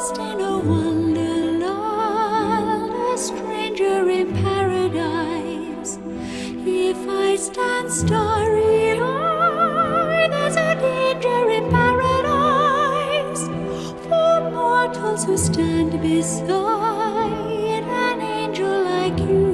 lost in a wonderland, a stranger in paradise. If I stand starry-eyed, there's a danger in paradise for mortals who stand beside an angel like you.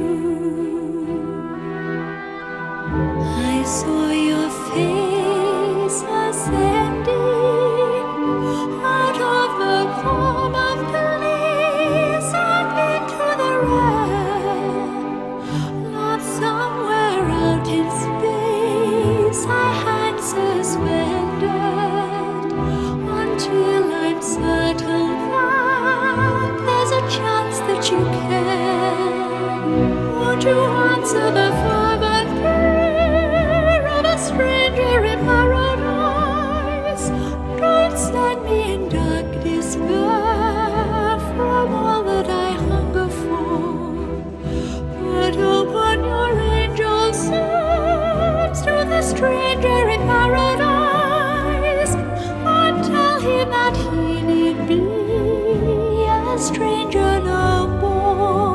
I saw your face ascending out of the calm of bliss and into the realm. Not somewhere out in space, I had suspended until I'm certain that there's a chance that you can. Won't you answer the fervent prayer of a stranger in paradise? Don't send me in dark despair from all that I hunger for, but open your angel's arms to the stranger in paradise and tell him that he need be a stranger no more.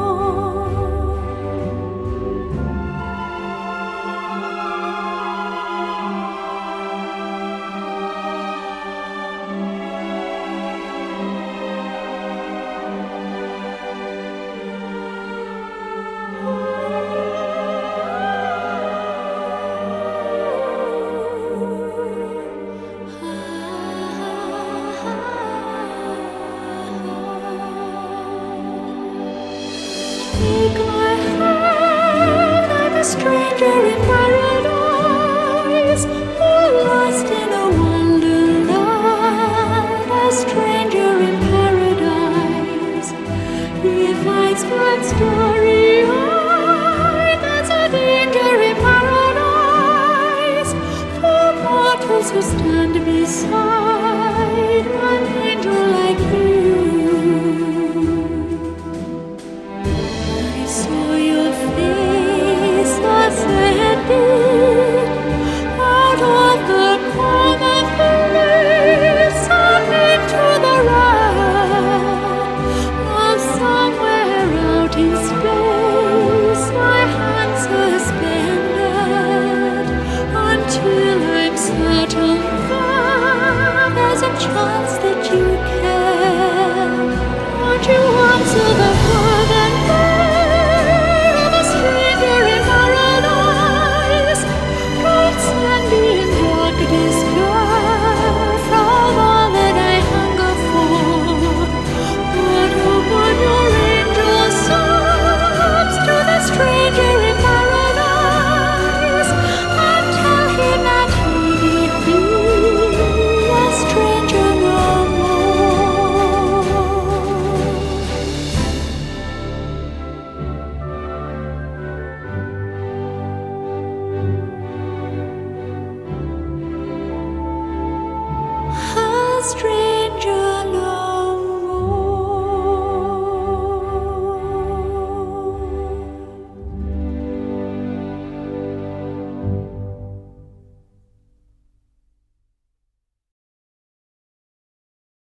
Take my hand, I'm a stranger in paradise, lost in a wonderland, a stranger in paradise. If I stand starry-eyed, there's a danger in paradise for mortals who stand beside an angel